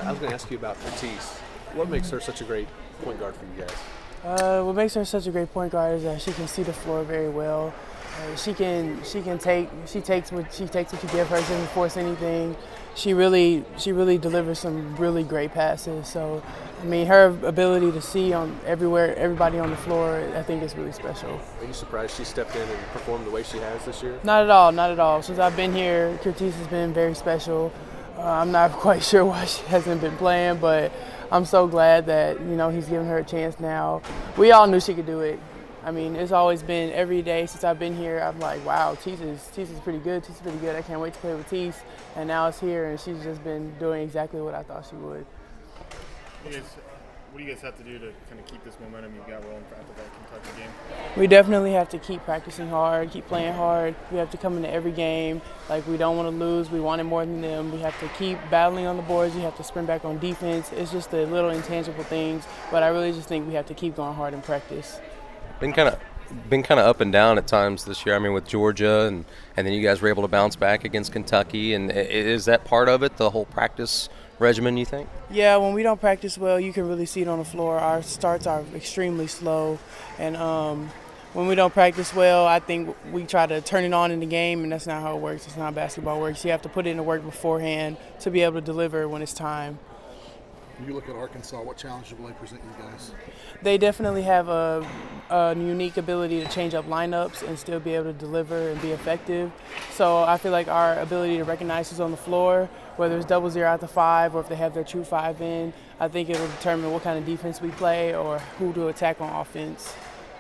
I was going to ask you about Curtis. What makes her such a great point guard for you guys? What makes her such a great point guard is that she can see the floor very well. She takes what you give her. She doesn't force anything. She really delivers some really great passes. So, I mean, her ability to see on everybody on the floor, I think is really special. Are you surprised she stepped in and performed the way she has this year? Not at all, not at all. Since I've been here, Curtis has been very special. I'm not quite sure why she hasn't been playing, but I'm so glad that he's giving her a chance now. We all knew she could do it. I mean, it's always been every day since I've been here. I'm like, wow, Tease is pretty good. Tease is pretty good. I can't wait to play with Tease. And now it's here, and she's just been doing exactly what I thought she would. What do you guys have to do to kind of keep this momentum you've got rolling after that Kentucky game? We definitely have to keep practicing hard, keep playing hard. We have to come into every game like we don't want to lose. We want it more than them. We have to keep battling on the boards. You have to sprint back on defense. It's just the little intangible things, but I really just think we have to keep going hard in practice. Been kind of up and down at times this year. I mean, with Georgia, and then you guys were able to bounce back against Kentucky. And is that part of it, the whole practice regimen, you think? Yeah, when we don't practice well, you can really see it on the floor. Our starts are extremely slow, and when we don't practice well, I think we try to turn it on in the game, and that's not how it works. It's not how basketball works. You have to put in the work beforehand to be able to deliver when it's time. When you look at Arkansas, what challenges will they present you guys? They definitely have a unique ability to change up lineups and still be able to deliver and be effective. So I feel like our ability to recognize who's on the floor, whether it's 0-0 out the 5 or if they have their true 5 in, I think it will determine what kind of defense we play or who to attack on offense.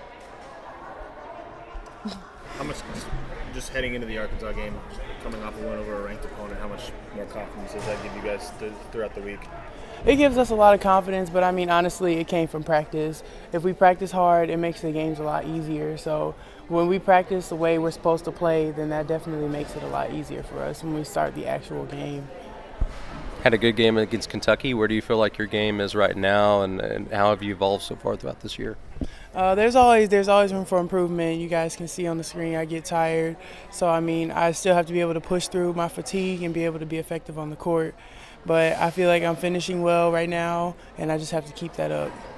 How much, just heading into the Arkansas game, coming off a win over a ranked opponent, how much more confidence does that give you guys throughout the week? It gives us a lot of confidence, but I mean, honestly, it came from practice. If we practice hard, it makes the games a lot easier. So when we practice the way we're supposed to play, then that definitely makes it a lot easier for us when we start the actual game. Had a good game against Kentucky. Where do you feel like your game is right now, and how have you evolved so far throughout this year? There's always room for improvement. You guys can see on the screen I get tired. So, I mean, I still have to be able to push through my fatigue and be able to be effective on the court. But I feel like I'm finishing well right now, and I just have to keep that up.